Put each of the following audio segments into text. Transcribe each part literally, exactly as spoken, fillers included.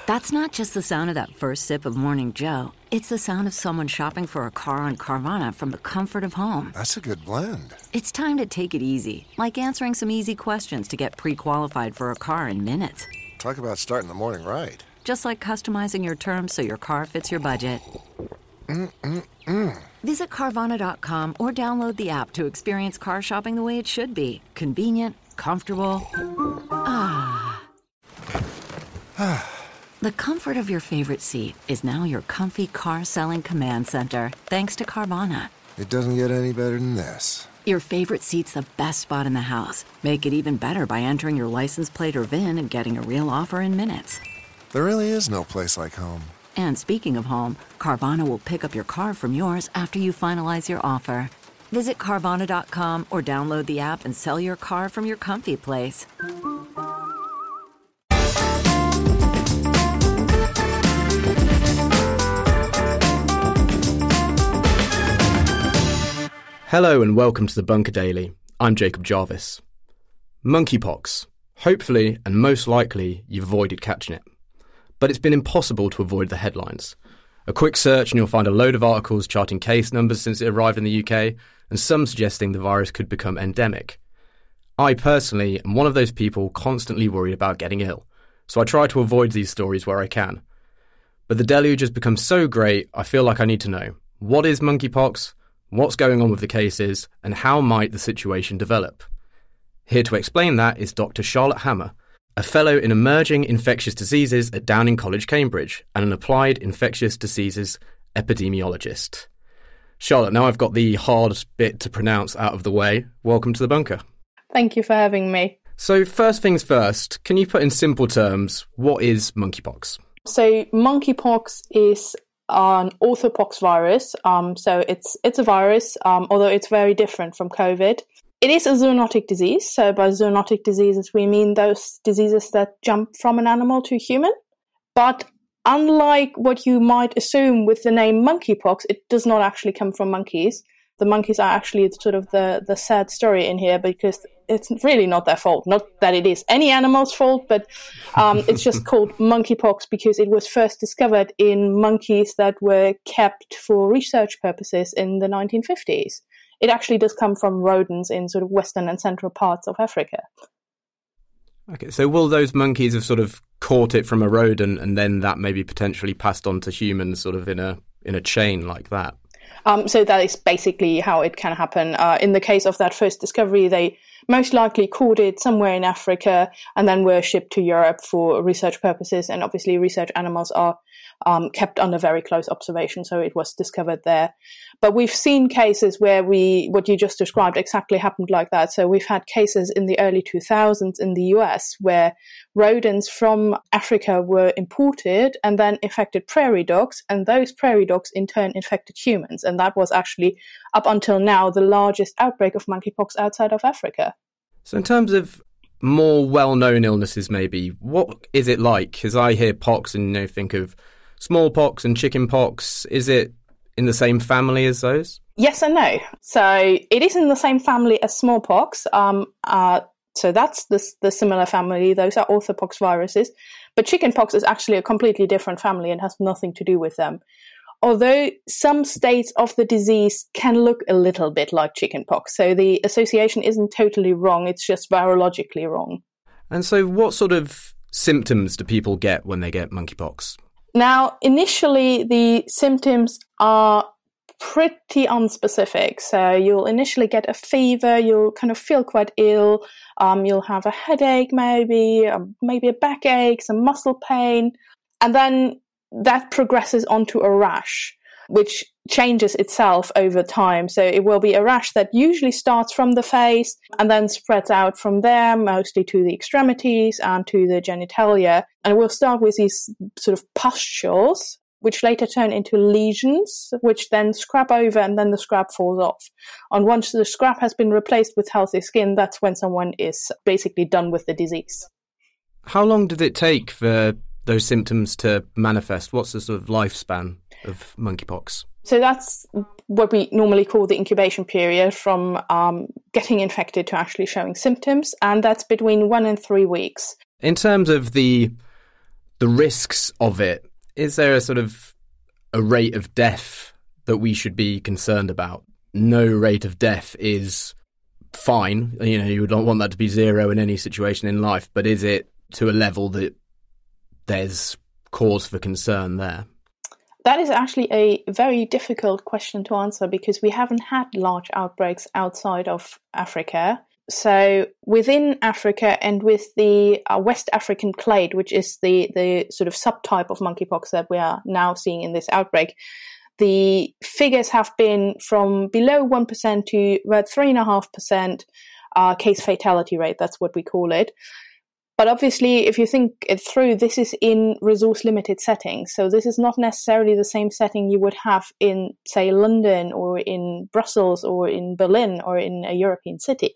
That's not just the sound of that first sip of Morning Joe. It's the sound of someone shopping for a car on Carvana from the comfort of home. That's a good blend. It's time to take it easy, like answering some easy questions to get pre-qualified for a car in minutes. Talk about starting the morning right. Just like customizing your terms so your car fits your budget. Mm-mm-mm. Visit Carvana dot com or download the app to experience car shopping the way it should be. Convenient, comfortable. Ah. The comfort of your favorite seat is now your comfy car-selling command center, thanks to Carvana. It doesn't get any better than this. Your favorite seat's the best spot in the house. Make it even better by entering your license plate or V I N and getting a real offer in minutes. There really is no place like home. And speaking of home, Carvana will pick up your car from yours after you finalize your offer. Visit Carvana dot com or download the app and sell your car from your comfy place. Hello and welcome to the Bunker Daily. I'm Jacob Jarvis. Monkeypox. Hopefully, and most likely, you've avoided catching it. But it's been impossible to avoid the headlines. A quick search and you'll find a load of articles charting case numbers since it arrived in the U K, and some suggesting the virus could become endemic. I personally am one of those people constantly worried about getting ill, so I try to avoid these stories where I can. But the deluge has become so great, I feel like I need to know, what is monkeypox? What's going on with the cases, and how might the situation develop? Here to explain that is Doctor Charlotte Hammer, a fellow in emerging infectious diseases at Downing College, Cambridge, and an applied infectious diseases epidemiologist. Charlotte, now I've got the hard bit to pronounce out of the way. Welcome to the bunker. Thank you for having me. So first things first, can you put in simple terms, what is monkeypox? So monkeypox is an orthopox virus. Um, so it's it's a virus, um, although it's very different from COVID. It is a zoonotic disease. So by zoonotic diseases, we mean those diseases that jump from an animal to human. But unlike what you might assume with the name monkeypox, it does not actually come from monkeys. The monkeys are actually sort of the, the sad story in here because it's really not their fault. Not that it is any animal's fault, but um, it's just called monkeypox because it was first discovered in monkeys that were kept for research purposes in the nineteen fifties. It actually does come from rodents in sort of western and central parts of Africa. Okay, so will those monkeys have sort of caught it from a rodent and then that maybe potentially passed on to humans sort of in a in a chain like that? Um, so that is basically how it can happen. Uh, in the case of that first discovery, they most likely caught it somewhere in Africa and then were shipped to Europe for research purposes. And obviously research animals are um, kept under very close observation, so it was discovered there. But we've seen cases where we, what you just described exactly happened like that. So we've had cases in the early two thousands in the U S where rodents from Africa were imported and then infected prairie dogs, and those prairie dogs in turn infected humans. And that was actually, up until now, the largest outbreak of monkeypox outside of Africa. So in terms of more well-known illnesses maybe, what is it like? Because I hear pox and you know think of smallpox and chickenpox. Is it in the same family as those? Yes and no. So it is in the same family as smallpox. Um, uh, so that's the, the similar family. Those are orthopox viruses. But chickenpox is actually a completely different family and has nothing to do with them. Although some states of the disease can look a little bit like chickenpox. So the association isn't totally wrong. It's just virologically wrong. And so what sort of symptoms do people get when they get monkeypox? Now, initially, the symptoms are pretty unspecific. So you'll initially get a fever, you'll kind of feel quite ill, um, you'll have a headache maybe, um, maybe a backache, some muscle pain, and then that progresses onto a rash, which changes itself over time. So it will be a rash that usually starts from the face and then spreads out from there, mostly to the extremities and to the genitalia. And we'll start with these sort of pustules, which later turn into lesions, which then scrap over and then the scrap falls off. And once the scrap has been replaced with healthy skin, that's when someone is basically done with the disease. How long did it take for those symptoms to manifest? What's the sort of lifespan of monkeypox? So that's what we normally call the incubation period from um, getting infected to actually showing symptoms, and that's between one and three weeks. In terms of the the risks of it, is there a sort of a rate of death that we should be concerned about? No rate of death is fine. You know, you would not want that to be zero in any situation in life, but is it to a level that there's cause for concern there? That is actually a very difficult question to answer because we haven't had large outbreaks outside of Africa. So within Africa and with the uh, West African clade, which is the, the sort of subtype of monkeypox that we are now seeing in this outbreak, the figures have been from below one percent to about three point five percent uh, case fatality rate. That's what we call it. But obviously, if you think it through, this is in resource-limited settings. So this is not necessarily the same setting you would have in, say, London or in Brussels or in Berlin or in a European city.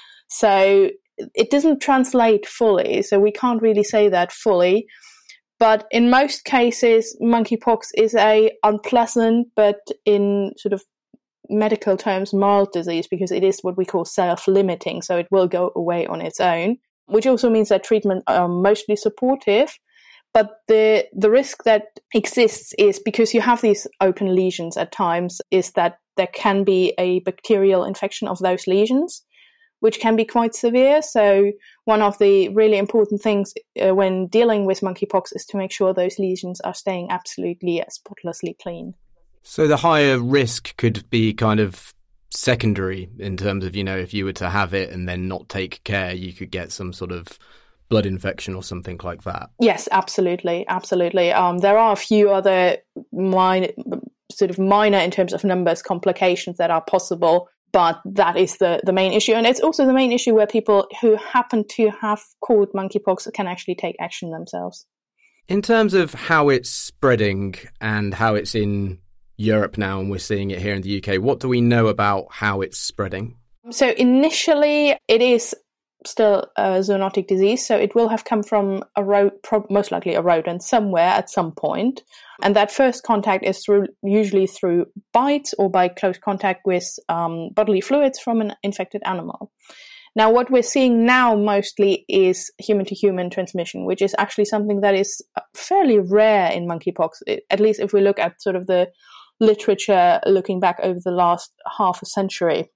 So it doesn't translate fully. So we can't really say that fully. But in most cases, monkeypox is a unpleasant, but in sort of medical terms, mild disease because it is what we call self-limiting. So it will go away on its own, which also means that treatment are mostly supportive. But the the risk that exists is because you have these open lesions at times, is that there can be a bacterial infection of those lesions, which can be quite severe. So one of the really important things uh, when dealing with monkeypox is to make sure those lesions are staying absolutely spotlessly clean. So the higher risk could be kind of secondary in terms of, you know, if you were to have it and then not take care, you could get some sort of blood infection or something like that. Yes, absolutely, absolutely. Um, there are a few other minor, sort of minor in terms of numbers, complications that are possible, but that is the, the main issue. And it's also the main issue where people who happen to have caught monkeypox can actually take action themselves. In terms of how it's spreading and how it's in Europe now, and we're seeing it here in the U K, what do we know about how it's spreading? So initially, it is still a zoonotic disease, so it will have come from a ro- pro- most likely a rodent somewhere at some point. And that first contact is through usually through bites or by close contact with um, bodily fluids from an infected animal. Now, what we're seeing now mostly is human-to-human transmission, which is actually something that is fairly rare in monkeypox, at least if we look at sort of the literature looking back over the last half a century.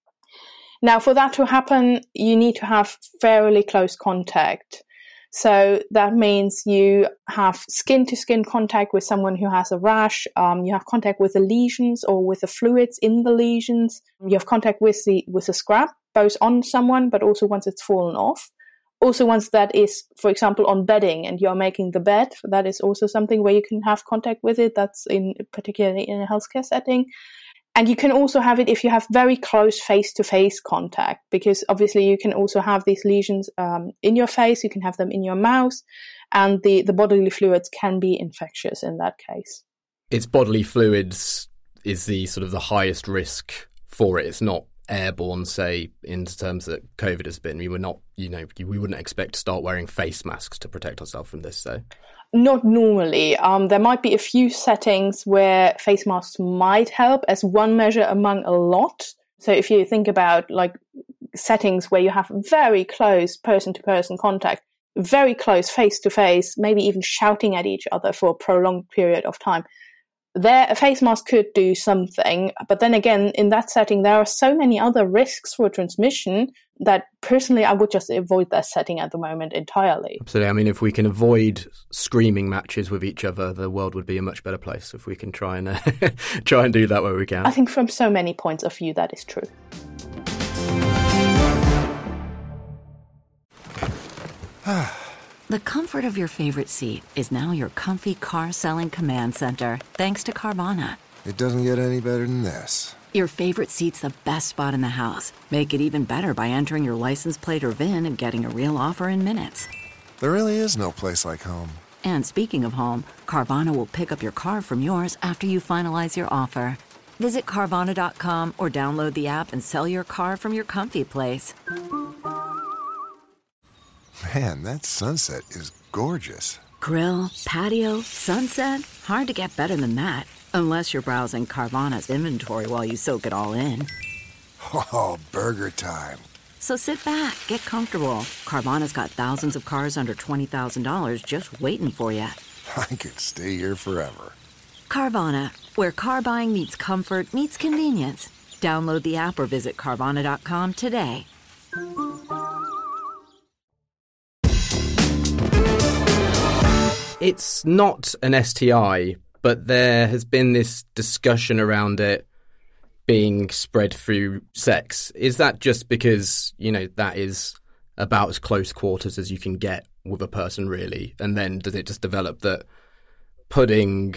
Now, for that to happen, you need to have fairly close contact. So that means you have skin-to-skin contact with someone who has a rash. Um, you have contact with the lesions or with the fluids in the lesions. You have contact with the with the scrap, both on someone, but also once it's fallen off. Also, once that is, for example, on bedding and you're making the bed, that is also something where you can have contact with it. That's in particularly in a healthcare setting. And you can also have it if you have very close face-to-face contact, because obviously you can also have these lesions um, in your face, you can have them in your mouth, and the, the bodily fluids can be infectious in that case. It's bodily fluids is the sort of the highest risk for it. It's not airborne, say, in terms that COVID has been. We were not, you know, we wouldn't expect to start wearing face masks to protect ourselves from this, though. Not normally. Um, there might be a few settings where face masks might help as one measure among a lot. So if you think about like settings where you have very close person-to-person contact, very close face-to-face, maybe even shouting at each other for a prolonged period of time, there a face mask could do something. But then again, in that setting, there are so many other risks for transmission that personally I would just avoid that setting at the moment entirely. Absolutely. I mean, if we can avoid screaming matches with each other, the world would be a much better place if we can try and uh, try and do that where we can. I think from so many points of view that is true. The comfort of your favorite seat is now your comfy car selling command center, thanks to Carvana. It doesn't get any better than this. Your favorite seat's the best spot in the house. Make it even better by entering your license plate or V I N and getting a real offer in minutes. There really is no place like home. And speaking of home, Carvana will pick up your car from yours after you finalize your offer. Visit Carvana dot com or download the app and sell your car from your comfy place. Man, that sunset is gorgeous. Grill, patio, sunset. Hard to get better than that. Unless you're browsing Carvana's inventory while you soak it all in. Oh, burger time. So sit back, get comfortable. Carvana's got thousands of cars under twenty thousand dollars just waiting for you. I could stay here forever. Carvana, where car buying meets comfort, meets convenience. Download the app or visit Carvana dot com today. It's not an S T I, but there has been this discussion around it being spread through sex. Is that just because, you know, that is about as close quarters as you can get with a person, really? And then does it just develop that putting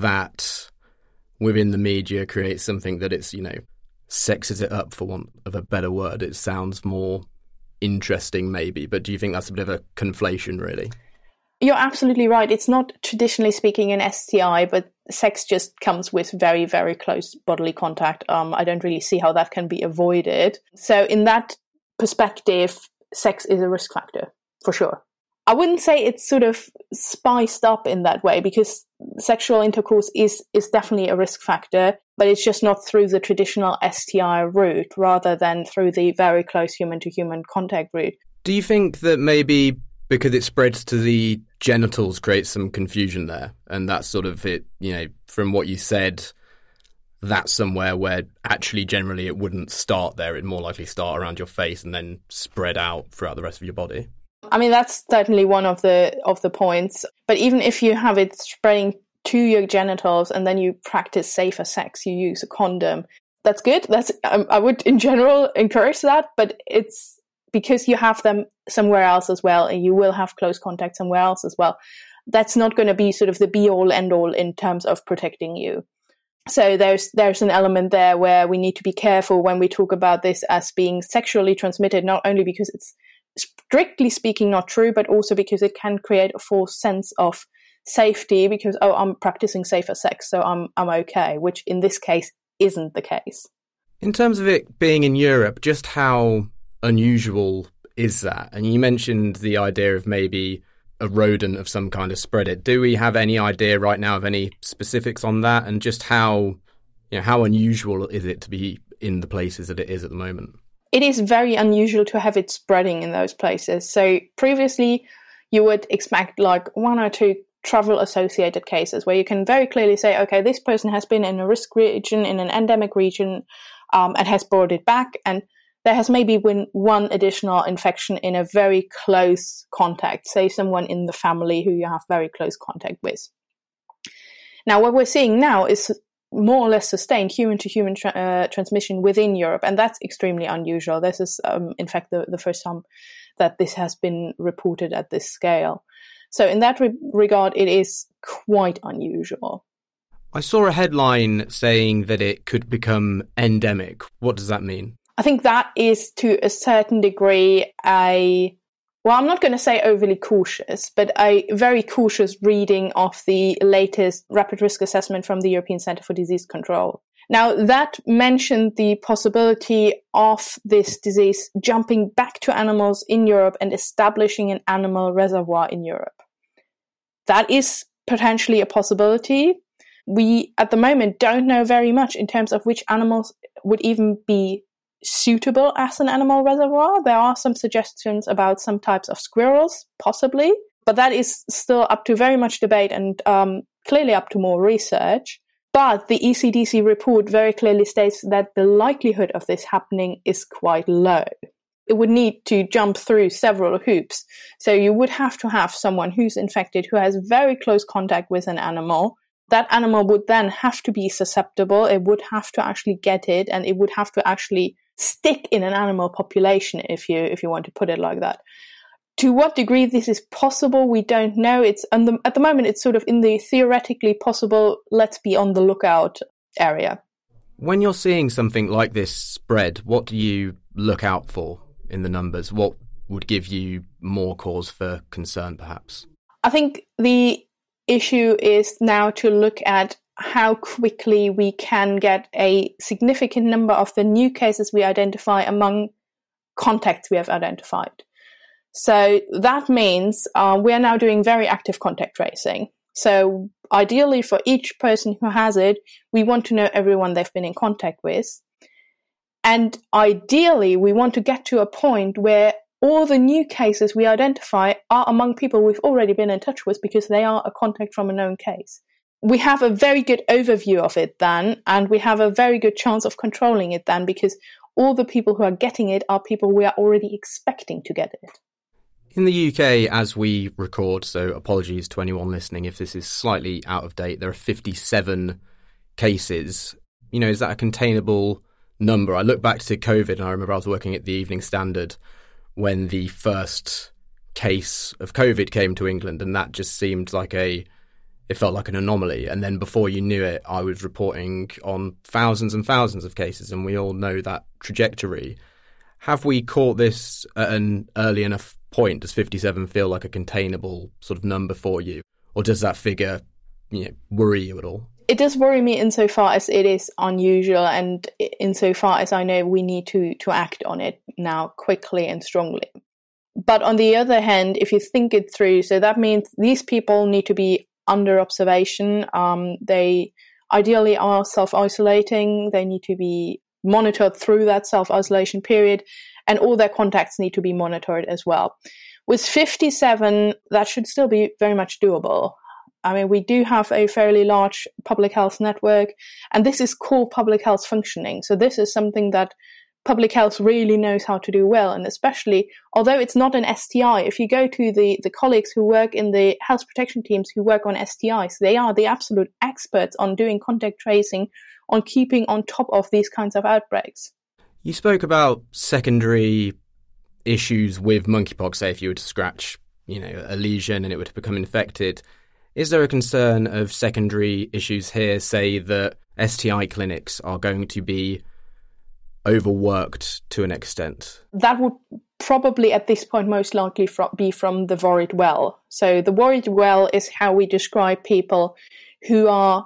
that within the media creates something that it's, you know, sexes it up, for want of a better word? It sounds more interesting, maybe, but do you think that's a bit of a conflation, really? You're absolutely right. It's not, traditionally speaking, an S T I, but sex just comes with very, very close bodily contact. Um, I don't really see how that can be avoided. So in that perspective, sex is a risk factor, for sure. I wouldn't say it's sort of spiced up in that way, because sexual intercourse is, is definitely a risk factor, but it's just not through the traditional S T I route, rather than through the very close human-to-human contact route. Do you think that maybe because it spreads to the genitals creates some confusion there, and that's sort of it, you know, from what you said, that's somewhere where actually generally it wouldn't start there, it'd more likely start around your face and then spread out throughout the rest of your body? I mean, that's certainly one of the of the points, but even if you have it spreading to your genitals and then you practice safer sex, you use a condom, that's good. That's um, I would in general encourage that, but it's because you have them somewhere else as well, and you will have close contact somewhere else as well. That's not going to be sort of the be-all, end-all in terms of protecting you. So there's there's an element there where we need to be careful when we talk about this as being sexually transmitted, not only because it's strictly speaking not true, but also because it can create a false sense of safety, because, oh, I'm practicing safer sex, so I'm I'm okay, which in this case isn't the case. In terms of it being in Europe, just how unusual is that? And you mentioned the idea of maybe a rodent of some kind of spread it. Do we have any idea right now of any specifics on that, and just how, you know, how unusual is it to be in the places that it is at the moment? It is very unusual to have it spreading in those places. So previously you would expect like one or two travel associated cases where you can very clearly say, okay, this person has been in a risk region, in an endemic region, um, and has brought it back, and there has maybe been one additional infection in a very close contact, say someone in the family who you have very close contact with. Now, what we're seeing now is more or less sustained human-to-human tra- uh, transmission within Europe, and that's extremely unusual. This is, um, in fact, the, the first time that this has been reported at this scale. So in that re- regard, it is quite unusual. I saw a headline saying that it could become endemic. What does that mean? I think that is, to a certain degree, a, well, I'm not going to say overly cautious, but a very cautious reading of the latest rapid risk assessment from the European Centre for Disease Control. Now, that mentioned the possibility of this disease jumping back to animals in Europe and establishing an animal reservoir in Europe. That is potentially a possibility. We, at the moment, don't know very much in terms of which animals would even be suitable as an animal reservoir. There are some suggestions about some types of squirrels, possibly, but that is still up to very much debate and um, clearly up to more research. But the E C D C report very clearly states that the likelihood of this happening is quite low. It would need to jump through several hoops. So you would have to have someone who's infected, who has very close contact with an animal. That animal would then have to be susceptible. It would have to actually get it, and it would have to actually stick in an animal population, if you if you want to put it like that. To what degree this is possible, we don't know. It's on the, at the moment, it's sort of in the theoretically possible, let's be on the lookout area. When you're seeing something like this spread, what do you look out for in the numbers? What would give you more cause for concern, perhaps? I think the issue is now to look at how quickly we can get a significant number of the new cases we identify among contacts we have identified. So that means uh, we are now doing very active contact tracing. So ideally for each person who has it, we want to know everyone they've been in contact with. And ideally, we want to get to a point where all the new cases we identify are among people we've already been in touch with because they are a contact from a known case. We have a very good overview of it then, and we have a very good chance of controlling it then because all the people who are getting it are people we are already expecting to get it. In the U K, as we record, so apologies to anyone listening if this is slightly out of date, there are fifty-seven cases. You know, is that a containable number? I look back to COVID and I remember I was working at the Evening Standard when the first case of COVID came to England, and that just seemed like a, it felt like an anomaly. And then before you knew it, I was reporting on thousands and thousands of cases, and we all know that trajectory. Have we caught this at an early enough point? Does fifty-seven feel like a containable sort of number for you? Or does that figure, you know, worry you at all? It does worry me insofar as it is unusual, and insofar as I know we need to, to act on it now quickly and strongly. But on the other hand, if you think it through, so that means these people need to be under observation. Um, they ideally are self-isolating. They need to be monitored through that self-isolation period, and all their contacts need to be monitored as well. With fifty-seven, that should still be very much doable. I mean, we do have a fairly large public health network, and this is core public health functioning. So this is something that public health really knows how to do well. And especially, although it's not an S T I, if you go to the, the colleagues who work in the health protection teams who work on S T Is, they are the absolute experts on doing contact tracing, on keeping on top of these kinds of outbreaks. You spoke about secondary issues with monkeypox, say if you were to scratch, you know, a lesion and it were to become infected. Is there a concern of secondary issues here, say that S T I clinics are going to be overworked to an extent? That would probably at this point most likely be from the worried well. So the worried well is how we describe people who are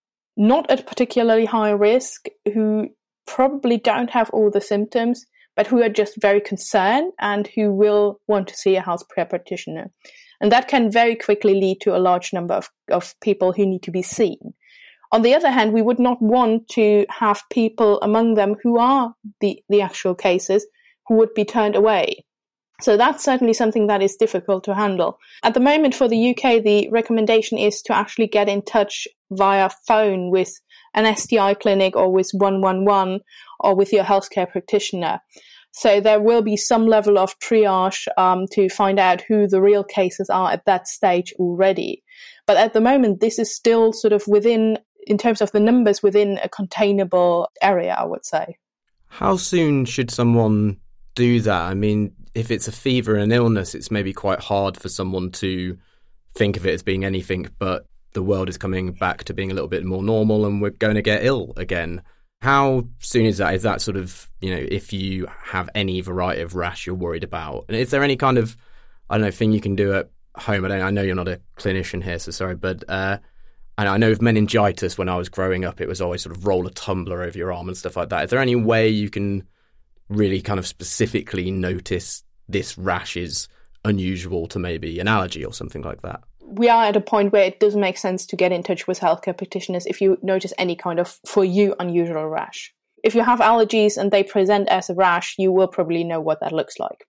not at particularly high risk, who probably don't have all the symptoms, but who are just very concerned and who will want to see a healthcare practitioner. And that can very quickly lead to a large number of, of people who need to be seen. On the other hand, we would not want to have people among them who are the, the actual cases who would be turned away. So that's certainly something that is difficult to handle. At the moment for the U K, the recommendation is to actually get in touch via phone with an S T I clinic or with one one one or with your healthcare practitioner. So there will be some level of triage um, to find out who the real cases are at that stage already. But at the moment, this is still sort of within, in terms of the numbers, within a containable area, I would say. How soon should someone do that? I mean, if it's a fever and an illness, it's maybe quite hard for someone to think of it as being anything but the world is coming back to being a little bit more normal and we're going to get ill again. How soon is that? Is that sort of, you know, if you have any variety of rash you're worried about? And is there any kind of, I don't know, thing you can do at home? I don't, I know you're not a clinician here, so sorry, but uh, and I know of meningitis when I was growing up, it was always sort of roll a tumbler over your arm and stuff like that. Is there any way you can really kind of specifically notice this rash is unusual to maybe an allergy or something like that? We are at a point where it doesn't make sense to get in touch with healthcare practitioners if you notice any kind of, for you, unusual rash. If you have allergies and they present as a rash, you will probably know what that looks like.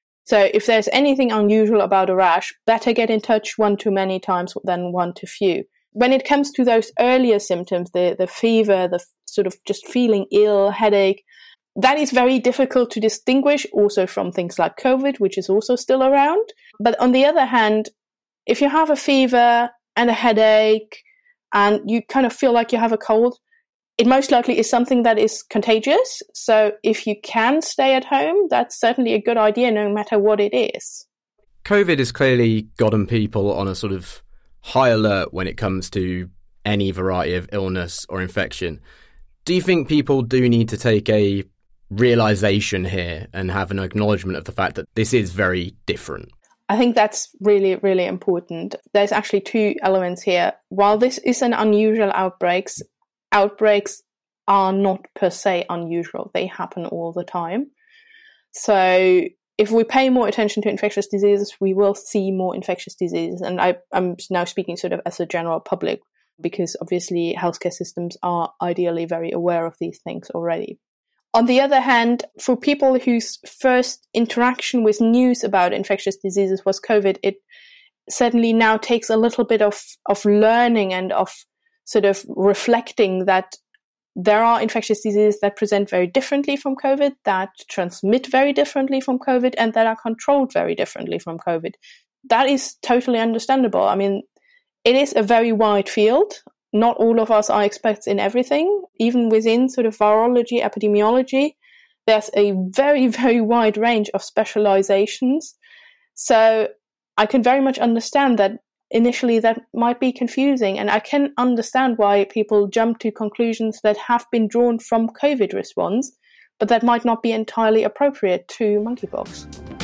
So if there's anything unusual about a rash, better get in touch one too many times than one too few. When it comes to those earlier symptoms, the, the fever, the sort of just feeling ill, headache, that is very difficult to distinguish also from things like COVID, which is also still around. But on the other hand, if you have a fever and a headache and you kind of feel like you have a cold, it most likely is something that is contagious. So if you can stay at home, that's certainly a good idea no matter what it is. COVID has clearly gotten people on a sort of high alert when it comes to any variety of illness or infection. Do you think people do need to take a realization here and have an acknowledgement of the fact that this is very different? I think that's really, really important. There's actually two elements here. While this is an unusual outbreak, outbreaks are not per se unusual. They happen all the time. So if we pay more attention to infectious diseases, we will see more infectious diseases. And I, I'm now speaking sort of as a general public, because obviously healthcare systems are ideally very aware of these things already. On the other hand, for people whose first interaction with news about infectious diseases was COVID, it certainly now takes a little bit of, of learning and of sort of reflecting that there are infectious diseases that present very differently from COVID, that transmit very differently from COVID, and that are controlled very differently from COVID. That is totally understandable. I mean, it is a very wide field. Not all of us are experts in everything. Even within sort of virology, epidemiology, there's a very, very wide range of specializations. So I can very much understand that initially that might be confusing, and I can understand why people jump to conclusions that have been drawn from COVID response, but that might not be entirely appropriate to monkeypox.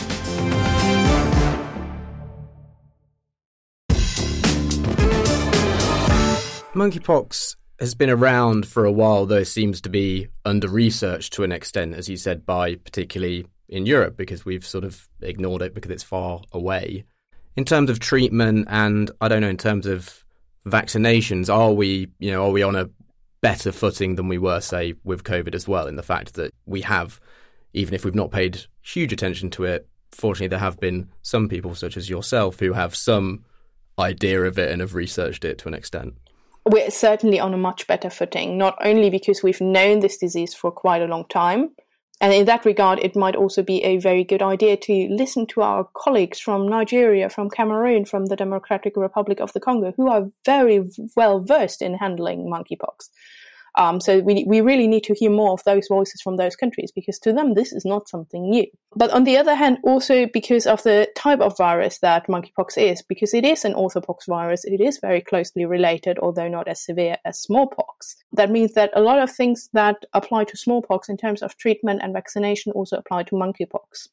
Monkeypox has been around for a while, though it seems to be under-researched to an extent, as you said, by particularly in Europe, because we've sort of ignored it because it's far away. In terms of treatment and, I don't know, in terms of vaccinations, are we, you know, are we on a better footing than we were, say, with COVID as well, in the fact that we have, even if we've not paid huge attention to it, fortunately there have been some people, such as yourself, who have some idea of it and have researched it to an extent? We're certainly on a much better footing, not only because we've known this disease for quite a long time, and in that regard, it might also be a very good idea to listen to our colleagues from Nigeria, from Cameroon, from the Democratic Republic of the Congo, who are very well versed in handling monkeypox. Um, so we we really need to hear more of those voices from those countries, because to them this is not something new. But on the other hand, also because of the type of virus that monkeypox is, because it is an orthopox virus, it is very closely related, although not as severe as smallpox. That means that a lot of things that apply to smallpox in terms of treatment and vaccination also apply to monkeypox.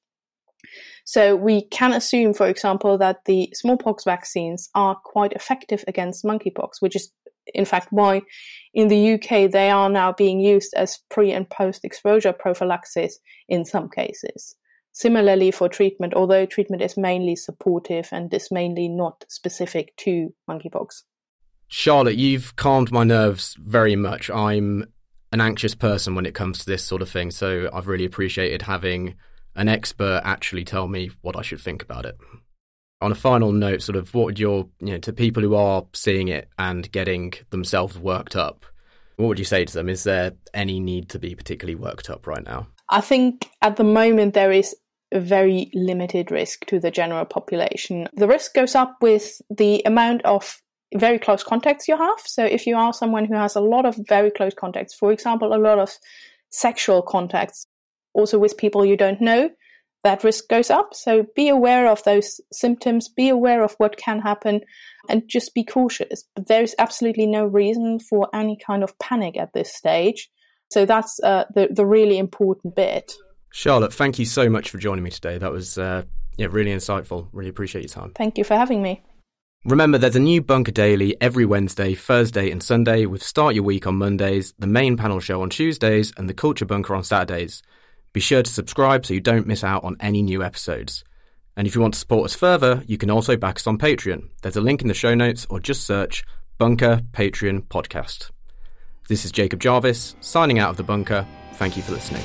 So we can assume, for example, that the smallpox vaccines are quite effective against monkeypox, which is in fact why in the U K they are now being used as pre- and post-exposure prophylaxis in some cases. Similarly for treatment, although treatment is mainly supportive and is mainly not specific to monkeypox. Charlotte, you've calmed my nerves very much. I'm an anxious person when it comes to this sort of thing, so I've really appreciated having an expert actually tell me what I should think about it. On a final note, sort of what would your, you know, to people who are seeing it and getting themselves worked up, what would you say to them? Is there any need to be particularly worked up right now? I think at the moment there is a very limited risk to the general population. The risk goes up with the amount of very close contacts you have. So if you are someone who has a lot of very close contacts, for example, a lot of sexual contacts, also with people you don't know, that risk goes up. So be aware of those symptoms, be aware of what can happen, and just be cautious. But there is absolutely no reason for any kind of panic at this stage. So that's uh, the, the really important bit. Charlotte, thank you so much for joining me today. That was uh, yeah, really insightful. Really appreciate your time. Thank you for having me. Remember, there's a new Bunker Daily every Wednesday, Thursday and Sunday, with Start Your Week on Mondays, the main panel show on Tuesdays, and the Culture Bunker on Saturdays. Be sure to subscribe so you don't miss out on any new episodes. And if you want to support us further, you can also back us on Patreon. There's a link in the show notes, or just search Bunker Patreon Podcast. This is Jacob Jarvis, signing out of the bunker. Thank you for listening.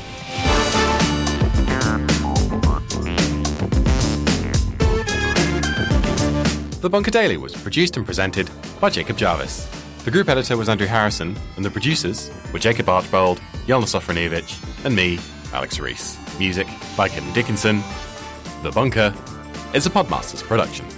The Bunker Daily was produced and presented by Jacob Jarvis. The group editor was Andrew Harrison, and the producers were Jacob Archbold, Jelena Sofronievich, and me, Alex Rees. Music by Kevin Dickinson. The Bunker is a Podmasters production.